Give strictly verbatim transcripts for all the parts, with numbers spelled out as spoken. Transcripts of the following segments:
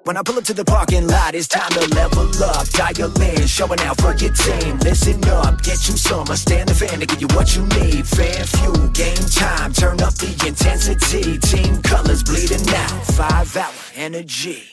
When I pull up to the parking lot, it's time to level up. Dial in, showing out for your team. Listen up, get you some. I stand the fan to give you what you need. Fan fuel, game time, turn up the intensity. Team colors bleeding out, five hour energy.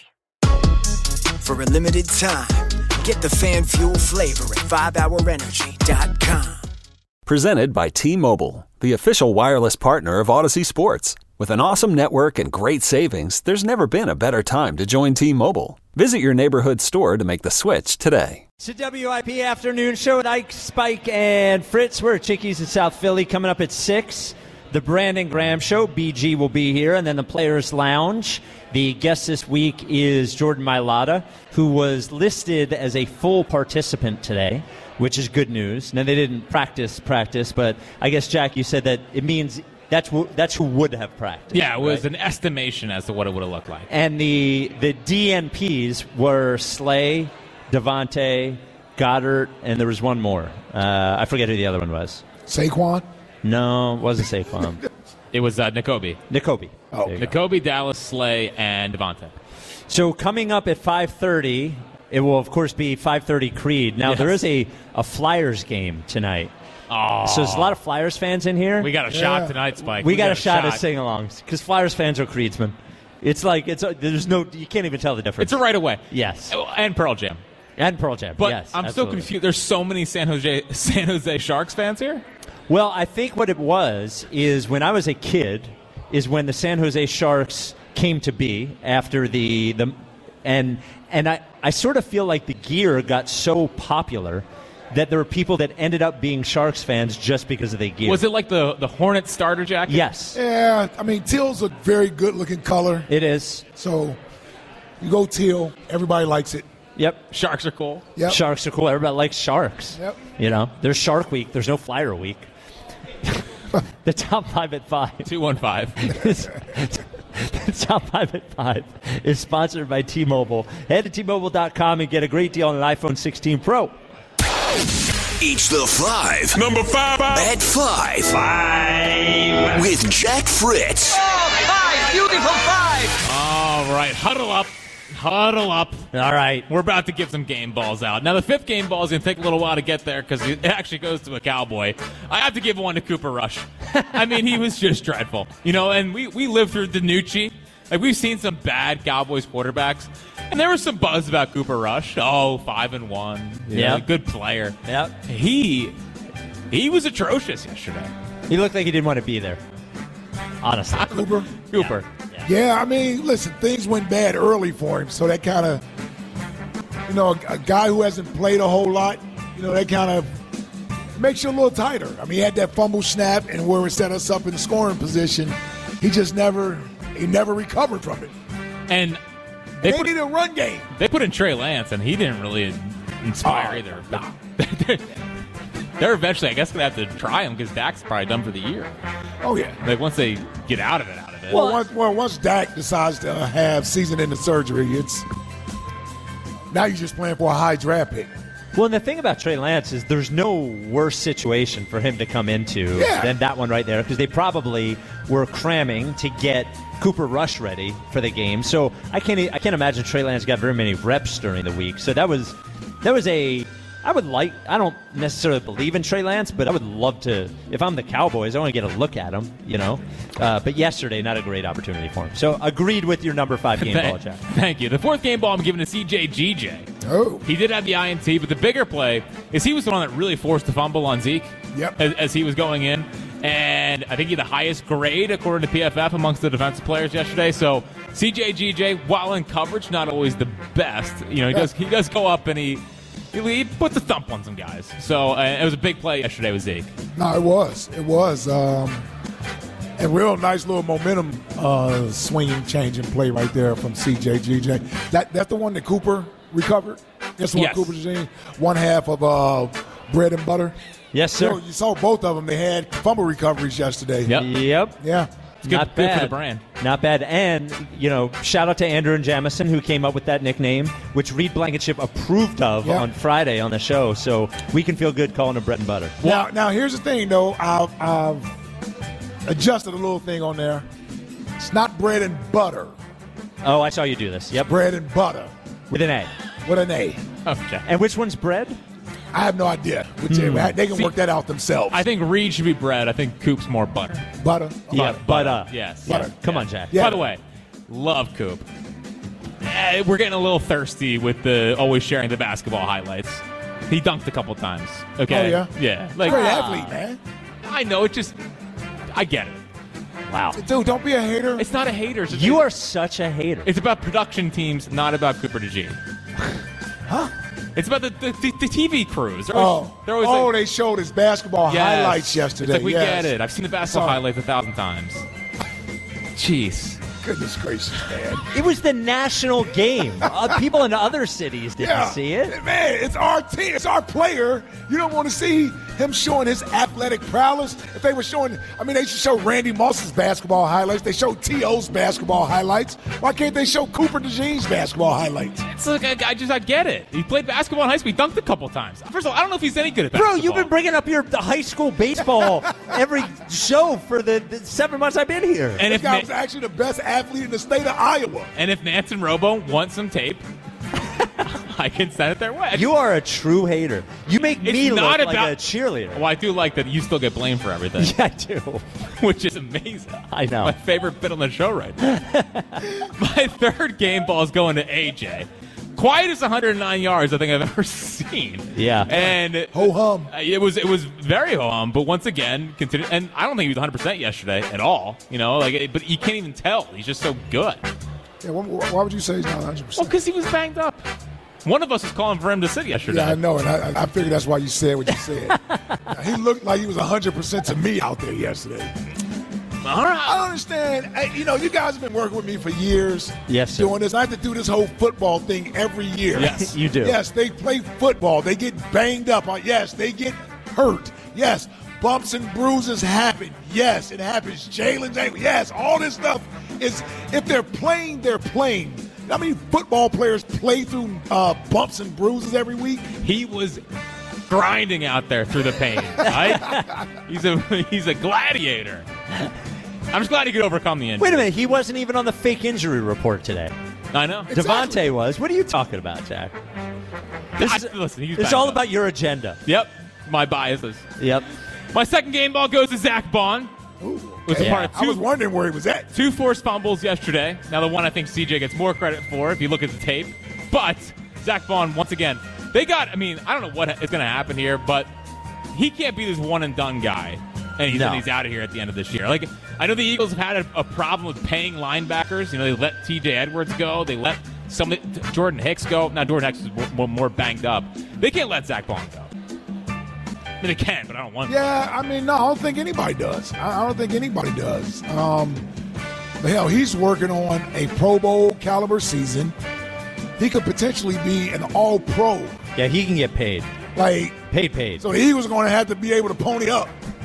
For a limited time, get the fan fuel flavor at five hour energy dot com. Presented by T-Mobile, the official wireless partner of Odyssey Sports. With an awesome network and great savings, there's never been a better time to join T-Mobile. Visit your neighborhood store to make the switch today. It's a W I P afternoon show with Ike, Spike, and Fritz. We're at Chickies in South Philly coming up at six. The Brandon Graham Show, B G will be here, and then the Players Lounge. The guest this week is Jordan Mailata, who was listed as a full participant today, which is good news. Now, they didn't practice practice, but I guess, Jack, you said that it means that's who, that's who would have practiced. Yeah, it was right? an estimation as to what it would have looked like. And the, the D N Ps were Slay, Devontae, Goddard, and there was one more. Uh, I forget who the other one was. Saquon? No, it wasn't Saquon. It was uh, Nakobe. Nakobe. Oh, Nakobe, Dallas, Slay, and Devontae. So coming up at five thirty, it will, of course, be five thirty Creed. Now, Yes. there is a, a Flyers game tonight. Oh, So there's a lot of Flyers fans in here. we got a Yeah. shot tonight, Spike. We got, a shot at sing-alongs because Flyers fans are Creedsmen. It's like, it's a, there's no, you can't even tell the difference. It's a right away. Yes. And Pearl Jam. And Pearl Jam, But yes. I'm absolutely. so confused. There's so many San Jose San Jose Sharks fans here. Well, I think what it was is when I was a kid is when the San Jose Sharks came to be after the the and and I, I sort of feel like the gear got so popular that there were people that ended up being Sharks fans just because of the gear. Was it like the the Hornet starter jacket? Yes. Yeah, I mean, teal's a very good-looking color. It is. So you go teal, everybody likes it. Yep. Sharks are cool. Yep. Sharks are cool. Everybody likes Sharks. Yep. You know, there's Shark Week. There's no Flyer Week. The top five at five. two one five. The top five at five is sponsored by T-Mobile. Head to T Mobile dot com and get a great deal on an iPhone sixteen Pro. Each the five. Number five. At five. Five. With Jack Fritz. Oh, five. Beautiful five. All right, huddle up. Huddle up. All right. We're about to give some game balls out. Now, the fifth game ball is going to take a little while to get there because it actually goes to a Cowboy. I have to give one to Cooper Rush. I mean, he was just dreadful. You know, and we, we lived through DiNucci. Like, we've seen some bad Cowboys quarterbacks. And there was some buzz about Cooper Rush. Oh, five and one. Yeah. Yep. Good player. Yep. He, he was atrocious yesterday. He looked like he didn't want to be there. Honestly. Cooper? Cooper. Yeah, I mean, listen, things went bad early for him, so that kind of, you know, a, a guy who hasn't played a whole lot, you know, that kind of makes you a little tighter. I mean, he had that fumble snap, and where it set us up in the scoring position, he just never, he never recovered from it. And they They put, need a run game. they put in Trey Lance, and he didn't really inspire Oh, either. nah. They're eventually, I guess, going to have to try him because Dak's probably done for the year. Oh, yeah. Like, once they get out of it, out of it. Well, once, well, once Dak decides to have season-ending surgery, it's now you're just playing for a high draft pick. Well, and the thing about Trey Lance is there's no worse situation for him to come into Yeah. than that one right there because they probably were cramming to get Cooper Rush ready for the game. So I can't I can't imagine Trey Lance got very many reps during the week. So that was that was a I would like I don't necessarily believe in Trey Lance, but I would love to if I'm the Cowboys, I want to get a look at him, you know. Uh, but yesterday, not a great opportunity for him. So agreed with your number five game ball, Thank, Jack. thank you. The fourth game ball I'm giving to C J G J. Oh. He did have the I N T, but the bigger play is he was the one that really forced the fumble on Zeke Yep. as, as he was going in. And I think he had the highest grade, according to P F F, amongst the defensive players yesterday. So C J G J, while in coverage, not always the best. You know, he does he does go up and he he, he puts a thump on some guys. So uh, it was a big play yesterday with Zeke. No, it was. It was. Um, a real nice little momentum uh, swinging, changing play right there from C J G J. That, that's the one that Cooper recovered? That's the one Yes. Cooper seen? One half of uh, bread and butter? Yes, sir. You know, you saw both of them. They had fumble recoveries yesterday. Yep. Yep. Yeah. Good- Not good for bad. the brand. Not bad. And, you know, shout out to Andrew and Jamison who came up with that nickname, which Reed Blankenship approved of Yeah. on Friday on the show. So we can feel good calling him bread and butter. Now, now here's the thing, though. I've, I've adjusted a little thing on there. It's not bread and butter. Oh, I saw you do this. Yep. Bread and butter. With an A. With an A. Okay. And which one's bread? I have no idea. Which Hmm. They can See, work that out themselves. I think Reed should be bread. I think Coop's more butter. butter. Yeah, Butter. butter. Yes. Butter. yes, Come yes. on, Jack. Yeah. By the way, love Coop. Eh, we're getting a little thirsty with the always sharing the basketball highlights. He dunked a couple times. Okay. Oh, yeah? Yeah. Like, Great ah, athlete, man. I know. It just, I get it. Wow. Dude, don't be a hater. It's not a hater. It's just- You are such a hater. It's about production teams, not about Cooper DeJean. Huh? It's about the, the, the, the T V crews. They're always, Oh, they're always oh like, they showed his basketball yes. highlights yesterday. It's like, we yes. get it. I've seen the basketball Sorry. highlights a thousand times. Jeez. Goodness gracious, man. It was the national game. Uh, people in other cities didn't Yeah. see it. Man, it's our team. It's our player. You don't want to see him showing his athletic prowess. If they were showing, I mean, they should show Randy Moss's basketball highlights. They show T O's basketball highlights. Why can't they show Cooper DeJean's basketball highlights? It's like, I, I just, I get it. He played basketball in high school. He dunked a couple times. First of all, I don't know if he's any good at Bro, basketball. you've been bringing up your the high school baseball every show for the, the seven months I've been here. And This if, guy Na- was actually the best athlete in the state of Iowa. and if Nance and Robo want some tape, I can send it their way. You are a true hater. You make It's me look not like about- a cheerleader. Well, I do like that you still get blamed for everything, Yeah, I do. which is amazing. I know. My favorite bit on the show right now. My third game ball is going to A J. Quietest one hundred nine yards I think I've ever seen. Yeah. And Ho hum. Uh, It was it was very ho hum, but once again, continue, and I don't think he was one hundred percent yesterday at all. You know, like, it- but you can't even tell. He's just so good. Yeah, why, why would you say he's not one hundred Well, percent? because he was banged up. One of us was calling for him to sit yesterday. Yeah, I know, and I, I figured that's why you said what you said. He looked like he was one hundred percent to me out there yesterday. All right. I don't understand. Hey, you know, you guys have been working with me for years. Yes, sir. Doing this. I have to do this whole football thing every year. Yes. You do. Yes, they play football. They get banged up. Uh, Yes, they get hurt. Yes, bumps and bruises happen. Yes, it happens. Jalen James. Yes, all this stuff is, if they're playing, they're playing. How many football players play through uh, bumps and bruises every week? He was grinding out there through the pain. Right? he's a he's a gladiator. I'm just glad he could overcome the injury. Wait a minute. He wasn't even on the fake injury report today. I know. Exactly. Devontae was. What are you talking about, Jack? This is, I- listen, he's it's banged all up. about your agenda. Yep. My biases. Yep. My second game ball goes to Zach Bond. Ooh, Was a Yeah. part of I was two, wondering where he was at. two forced fumbles yesterday. Now the one I think C J gets more credit for if you look at the tape. But Zach Bond, once again, they got, I mean, I don't know what is going to happen here, but he can't be this one and done guy. And he's, No. and he's out of here at the end of this year. Like, I know the Eagles have had a, a problem with paying linebackers. You know, they let T J Edwards go. They let some Jordan Hicks go. Now Jordan Hicks is more, more, more banged up. They can't let Zach Bond go. I mean, they can, but I don't want to. Yeah, I mean, no, I don't think anybody does. I I don't think anybody does. Um, but hell, he's working on a Pro Bowl caliber season. He could potentially be an All-Pro. Yeah, he can get paid. Like, Paid, paid. so the Eagles are going to have to be able to pony up.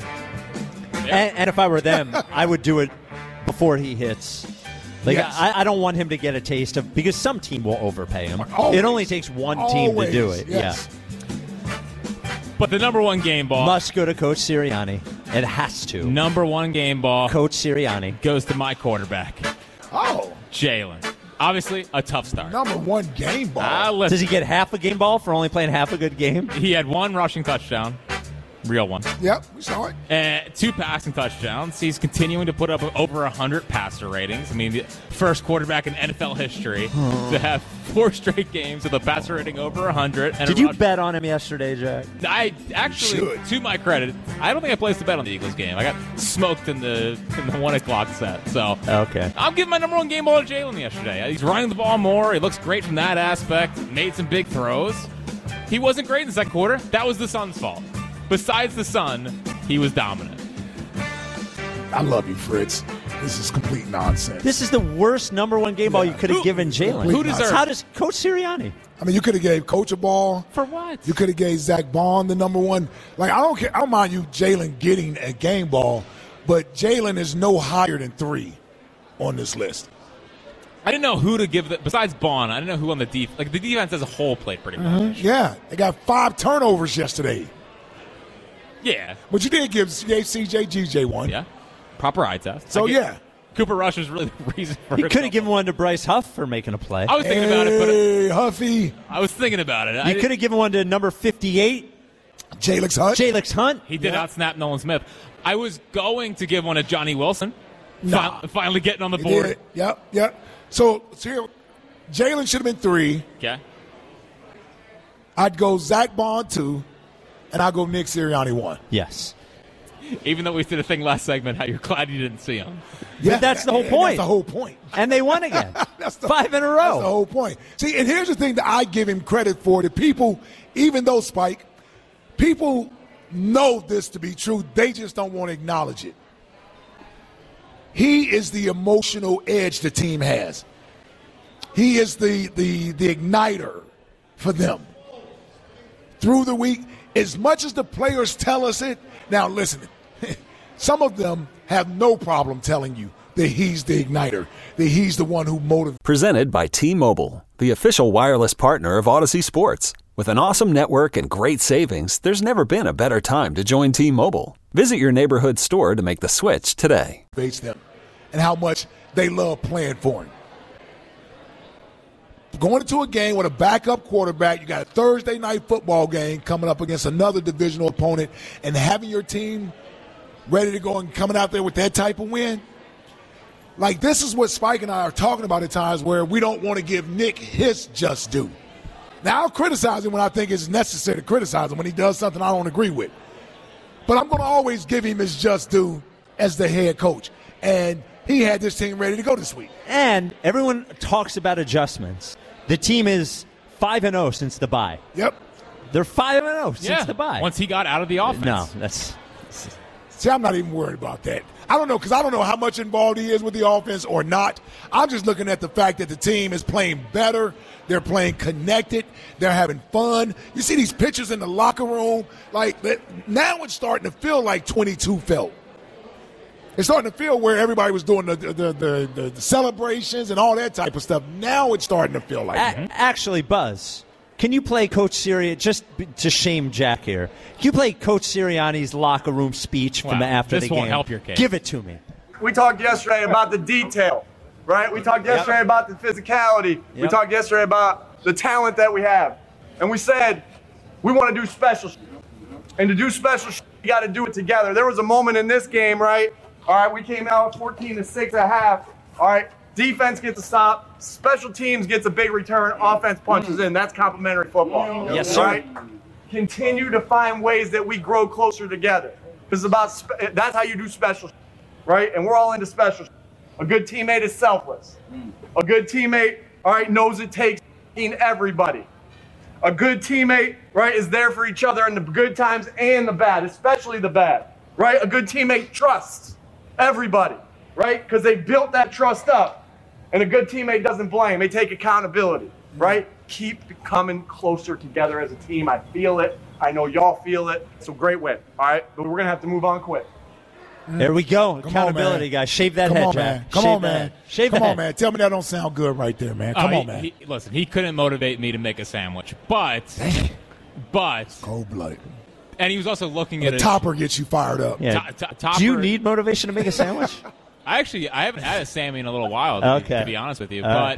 And, and if I were them, I would do it before he hits. Like Yes. I, I don't want him to get a taste of, because some team will overpay him. Always. It only takes one team to do Always, it. yes. But the number one game Yeah, ball, must go to Coach Sirianni. It has to. number one game ball Coach Sirianni. goes to my quarterback, Oh, Jalen. Obviously, a tough start. number one game ball. Ah, listen, Does he get half a game ball for only playing half a good game? he had one rushing touchdown, real one, Yep, we saw it. and two passing touchdowns. He's continuing to put up over one hundred passer ratings. I mean, the first quarterback in N F L history to have four straight games with a passer rating over one hundred. And Did a you rush- bet on him yesterday, Jack? I actually, Should. to my credit, I don't think I placed a bet on the Eagles game. I got smoked in the in the one o'clock set. So Okay. I'm giving my number one game ball to Jalen yesterday. He's running the ball more. He looks great from that aspect. Made some big throws. He wasn't great in the second quarter. That was the Suns' fault. Besides the Sun, he was dominant. I love you, Fritz. This is complete nonsense. This is the worst number one game ball you could have Who- given Jalen. who deserves- How does Coach Sirianni? I mean, you could have gave Coach a ball. For what? You could have gave Zach Bond the number one. Like, I don't care. I don't mind you, Jalen, getting a game ball, but Jalen is no higher than three on this list. I didn't know who to give the, besides Bond. I didn't know who on the defense. Like the defense as a whole played pretty well. Yeah, they got five turnovers yesterday. Yeah, But you did give, you gave C J G J one. yeah. Proper eye test. So, I get- yeah. Cooper Rush is really the reason for You it. could have given one to Bryce Huff for making a play. I was thinking about it, but Hey, Huffy. I was thinking about it. I You could have given one to number fifty-eight, Jalex Hunt. Jalex Hunt. He did Yeah. outsnap Nolan Smith. I was going to give one to Johnny Wilson. Nah. Fin- finally getting on the He board. did. Yep, yep. So, so here, Jalen should have been three. Okay. I'd go Zach Bond two, and I'd go Nick Sirianni one. Yes. Even though we did a thing last segment, how you're glad you didn't see him. Yeah, that's the whole and point. That's the whole point. And they won again. That's the, Five in a row. That's the whole point. See, and here's the thing that I give him credit for. The people, even though Spike, people know this to be true. They just don't want to acknowledge it. He is the emotional edge the team has. He is the the the igniter for them. Through the week, as much as the players tell us it, now listen, some of them have no problem telling you that he's the igniter, that he's the one who motivates. Presented by T-Mobile, the official wireless partner of Odyssey Sports. With an awesome network and great savings, there's never been a better time to join T-Mobile. Visit your neighborhood store to make the switch today. them and how much they love playing for him. Going into a game with a backup quarterback, you got a Thursday night football game coming up against another divisional opponent, and having your team ready to go and coming out there with that type of win. Like, this is what Spike and I are talking about at times where we don't want to give Nick his just due. Now, I'll criticize him when I think it's necessary to criticize him when he does something I don't agree with. But I'm going to always give him his just due as the head coach. And he had this team ready to go this week. And everyone talks about adjustments. The team is five and oh since the bye. Yep. They're five and oh since Yeah. the bye. Once he got out of the offense. No, that's See, I'm not even worried about that. I don't know, because I don't know how much involved he is with the offense or not. I'm just looking at the fact that the team is playing better. They're playing connected. They're having fun. You see these pictures in the locker room. Like, now it's starting to feel like twenty-two felt. It's starting to feel where everybody was doing the the, the, the, the celebrations and all that type of stuff. Now it's starting to feel like A- actually, Buzz, can you play Coach Sirianni, just b- to shame Jack here, can you play Coach Sirianni's locker room speech from Wow, the after this the won't game? help your case. Give it to me. We talked yesterday about the detail, right? We talked yesterday Yep. about the physicality. We Yep. talked yesterday about the talent that we have. And we said we want to do special shit. And to do special shit, you got to do it together. There was a moment in this game, right? All right, we came out fourteen to six at half. All right, defense gets a stop. Special teams gets a big return. Offense punches in. That's complimentary football. Yes, sir. Right? Continue to find ways that we grow closer together. This is about, spe- that's how you do special shit. Right? And we're all into special. A good teammate is selfless. A good teammate, all right, knows it takes everybody. A good teammate, right, is there for each other in the good times and the bad, especially the bad. Right? A good teammate trusts everybody, right? Because they built that trust up. And a good teammate doesn't blame. They take accountability, right? Keep coming closer together as a team. I feel it. I know y'all feel it. So great win, all right? But we're going to have to move on quick. There we go. Come Accountability, on, man. guys. Shave that Come head, on, Jack. man. Come Shave on, that man. head. Shave Come the on, head. man. Tell me that don't sound good right there, man. Come Oh, on, he- man. he- listen, he couldn't motivate me to make a sandwich, but, but, Cold blood. and he was also looking at The his, topper gets you fired up. Yeah. To- to- topper. Do you need motivation to make a sandwich? I actually, I haven't had a Sammy in a little while, to, Okay. to be honest with you, All but right.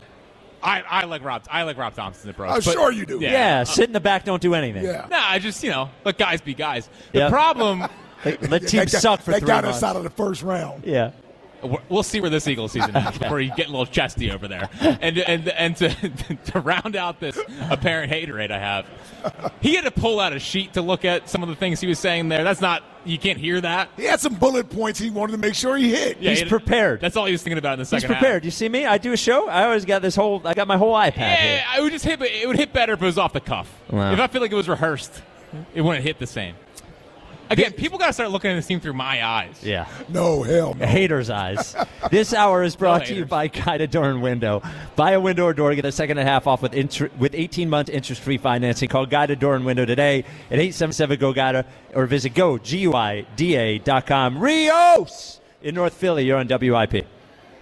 I, I like Rob, I like Rob Thompson, the pros. I'm but- sure you do. Yeah. yeah, sit in the back, don't do anything. Yeah. Nah, I just, you know, let guys be guys. The Yep. problem, Let, let That teams guy- suck for that three got months. us out of the first round. Yeah. we'll see where this Eagles season ends before you get a little chesty over there. And and and to to round out this apparent haterade I have, he had to pull out a sheet to look at some of the things he was saying there. That's not, you can't hear that. He had some bullet points he wanted to make sure he hit. Yeah, He's he had- prepared. That's all he was thinking about in the He's second prepared. half. You see me? I do a show. I always got this whole. I got my whole iPad here. Yeah, I would just hit. It would hit better if it was off the cuff. Wow. If I feel like it was rehearsed, it wouldn't hit the same. Again, people got to start looking at this team through my eyes. Yeah. No, hell no. Haters' eyes. This hour is brought No to you haters. by Guida Door and Window. Buy a window or door, get a second and a half off with inter- with eighteen months interest-free financing. Call Guida Door and Window today at eight seven seven, G O, Guida or visit go, G U I D A dot com. Rios in North Philly, you're on W I P.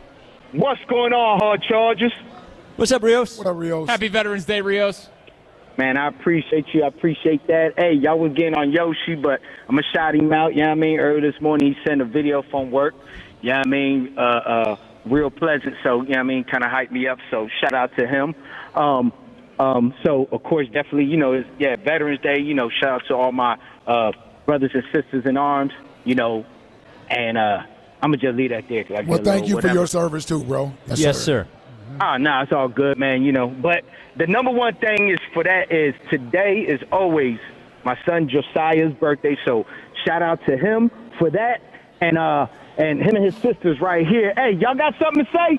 What's going on, Hard Chargers? What's up, Rios? What up, Rios? Happy Veterans Day, Rios. Man, I appreciate you. I appreciate that. Hey, y'all was getting on Yoshi, but I'm going to shout him out. You know what I mean? Earlier this morning, he sent a video from work. You know what I mean? Uh, uh, real pleasant. So, you know what I mean? Kind of hyped me up. So, shout out to him. Um, um, so, of course, definitely, you know, it's, yeah, Veterans Day. You know, shout out to all my uh, brothers and sisters in arms, you know, and uh, I'm going to just leave that there. I well, thank you whatever. for your service, too, bro. Yes, yes sir. sir. Oh, no, it's all good, man, you know. But the number one thing is for that is today is always my son Josiah's birthday. So shout out to him for that. And uh, and him and his sisters right here. Hey, y'all got something to say?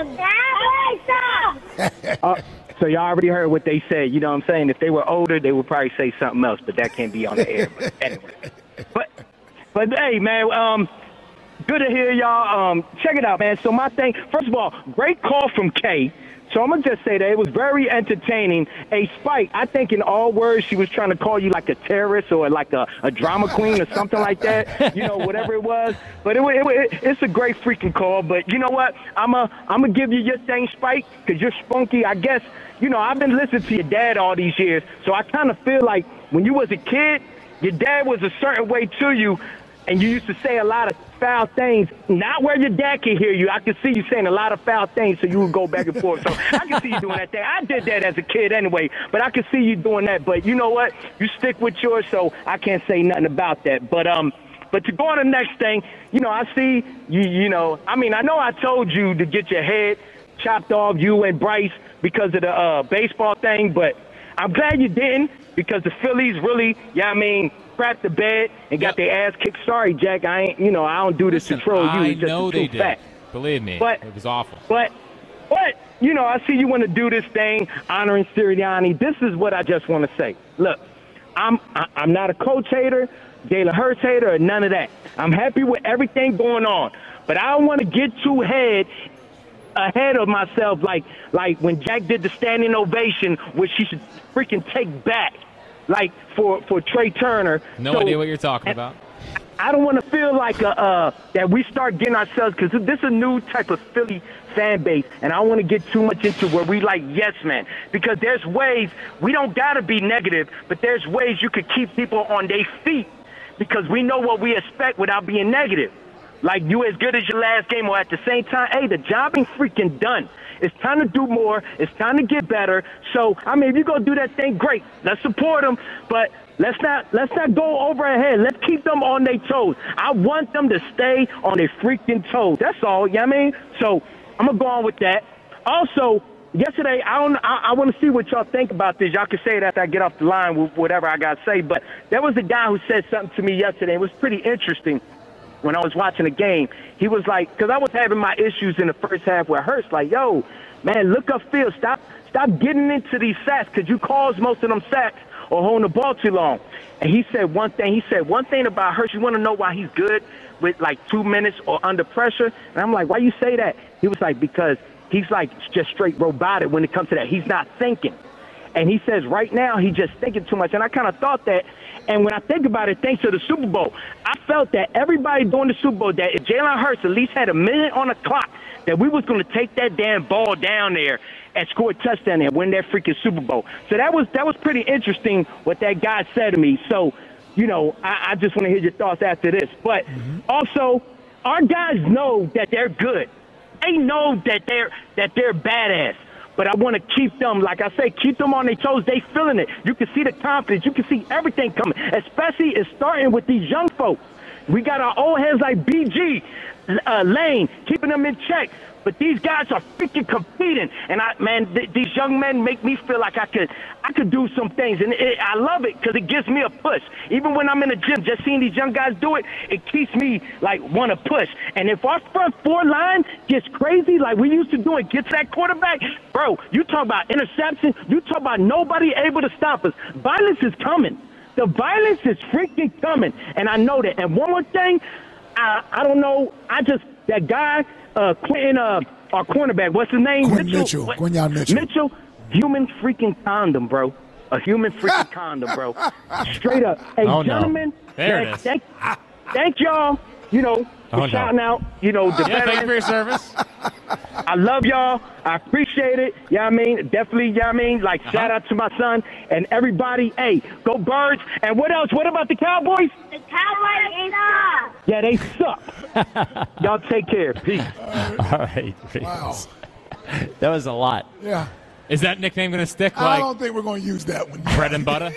uh, so y'all already heard what they said. You know what I'm saying? If they were older, they would probably say something else, but that can't be on the air. But anyway. But, but hey, man, um, good to hear y'all. Um, check it out, man. So my thing, first of all, great call from Kay. So I'm going to just say that it was very entertaining. A Spike, I think in all words, she was trying to call you like a terrorist or like a, a drama queen or something like that, you know, whatever it was. But it, it, it, it's a great freaking call. But you know what? I'm a, I'm going to give you your thing, Spike, because you're spunky. I guess, you know, I've been listening to your dad all these years. So I kind of feel like when you was a kid, your dad was a certain way to you. And you used to say a lot of foul things, not where your dad can hear you. I could see you saying a lot of foul things, so you would go back and forth. So I can see you doing that thing. I did that as a kid anyway, but I could see you doing that. But you know what? You stick with yours, so I can't say nothing about that. But um, but to go on the next thing, you know, I see you. You know, I mean, I know I told you to get your head chopped off, you and Bryce, because of the uh, baseball thing, but I'm glad you didn't, because the Phillies really, yeah, I mean, crapped the bed and got yep. their ass kicked. Sorry, Jack. I ain't, you know, I don't do this Listen, to troll you. It's I just know they did. Fact. Believe me, but, it was awful. But, but, you know, I see you want to do this thing, honoring Sirianni. This is what I just want to say. Look, I'm I, I'm not a coach hater, Jalen Hurts hater, or none of that. I'm happy with everything going on, but I don't want to get too ahead ahead of myself, like like when Jack did the standing ovation, which he should freaking take back. Like for, for Trey Turner. No so, idea what you're talking about. I don't want to feel like a, uh, that we start getting ourselves, because this is a new type of Philly fan base, and I don't want to get too much into where we like yes men, because there's ways, we don't got to be negative, but there's ways you could keep people on their feet, because we know what we expect without being negative. Like, you as good as your last game, or at the same time, hey, the job ain't freaking done. It's time to do more. It's time to get better. So, I mean, if you go do that thing, great. Let's support them, but let's not let's not go over ahead. Let's keep them on their toes. I want them to stay on their freaking toes. That's all. You know what I mean? So, I'm going to go on with that. Also, yesterday, I don't. I, I want to see what y'all think about this. Y'all can say it after I get off the line with whatever I got to say, but there was a guy who said something to me yesterday. It was pretty interesting. When I was watching the game, he was like, because I was having my issues in the first half where Hurts like, yo, man, look upfield. Stop stop getting into these sacks, because you cause most of them sacks or holding the ball too long. And he said one thing. He said one thing about Hurts. You want to know why he's good with like two minutes or under pressure? And I'm like, why you say that? He was like, because he's like just straight robotic when it comes to that. He's not thinking. And he says right now he's just thinking too much. And I kind of thought that. And when I think about it, thanks to the Super Bowl, I felt that everybody during the Super Bowl, that if Jalen Hurts at least had a minute on the clock, that we was going to take that damn ball down there and score a touchdown and win that freaking Super Bowl. So that was that was pretty interesting what that guy said to me. So, you know, I, I just want to hear your thoughts after this. But mm-hmm. also, our guys know that they're good. They know that they're that they're badass. But I want to keep them, like I say, keep them on their toes. They feeling it. You can see the confidence. You can see everything coming, especially it's starting with these young folks. We got our old heads like B G, uh, Lane, keeping them in check. But these guys are freaking competing. And, I, man, th- these young men make me feel like I could I could do some things. And it, I love it because it gives me a push. Even when I'm in the gym, just seeing these young guys do it, it keeps me, like, want to push. And if our front four line gets crazy like we used to do and gets that quarterback, bro, you talk about interception. You talk about nobody able to stop us. Violence is coming. The violence is freaking coming. And I know that. And one more thing, I, I don't know. I just, that guy, Uh, Quentin, uh, our cornerback, what's his name? Quentin Mitchell. Mitchell. Quentin Mitchell. Mitchell, human freaking condom, bro. A human freaking condom, bro. Straight up. Hey, oh, gentlemen, no. There man, it is. Thank, thank y'all, you know, for oh, shouting no. out, you know, the yeah, veterans. thank you for your service. I love y'all. I appreciate it. You know what I mean? Definitely, you know what I mean? Like, uh-huh. Shout out to my son and everybody. Hey, go Birds. And what else? What about the Cowboys? The Cowboys suck. Yeah, they suck. Y'all take care. Peace. All right. Wow. That was a lot. Yeah. Is that nickname going to stick? I like don't think we're going to use that one. Bread and butter?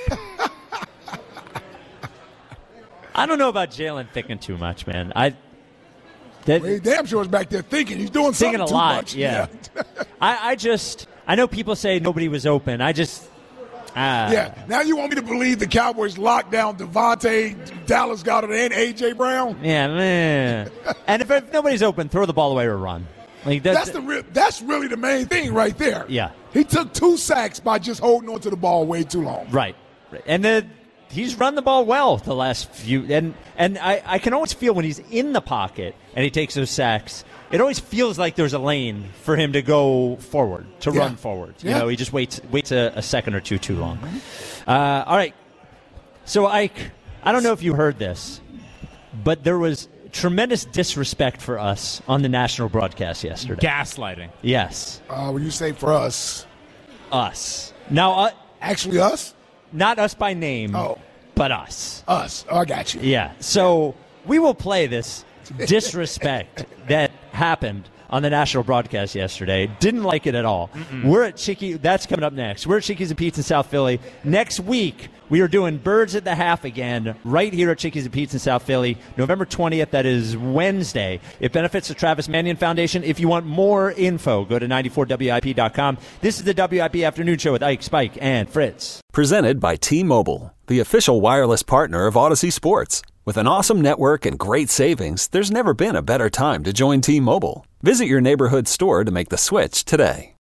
I don't know about Jalen thinking too much, man. I that, well, he damn sure is back there thinking. He's doing thinking something a lot. too much. Yeah. I, I just I know people say nobody was open. I just uh, yeah. Now you want me to believe the Cowboys locked down Devontae, Dallas Goedert, and A J Brown? Yeah, man. And if, if nobody's open, throw the ball away or run. Like that's, that's the real, that's really the main thing right there. Yeah. He took two sacks by just holding on to the ball way too long. Right. And then he's run the ball well the last few, and and I, I can always feel when he's in the pocket and he takes those sacks, it always feels like there's a lane for him to go forward, to yeah. run forward. You yeah. know, he just waits waits a, a second or two too long. Uh, all right. So, Ike, I don't know if you heard this, but there was tremendous disrespect for us on the national broadcast yesterday. Gaslighting. Yes. Uh, when you say for us. Us. Now, uh, actually us? Not us by name, oh. but us. Us. Oh, I got you. Yeah. So we will play this disrespect that happened on the national broadcast yesterday. Didn't like it at all. Mm-mm. We're at Chicky. That's coming up next. We're at Chickies and Pete's in South Philly. Next week, we are doing Birds at the Half again, right here at Chickies and Pete's in South Philly. November twentieth, that is Wednesday. It benefits the Travis Manion Foundation. If you want more info, go to ninety-four W I P dot com. This is the W I P Afternoon Show with Ike, Spike, and Fritz. Presented by T-Mobile, the official wireless partner of Odyssey Sports. With an awesome network and great savings, there's never been a better time to join T-Mobile. Visit your neighborhood store to make the switch today.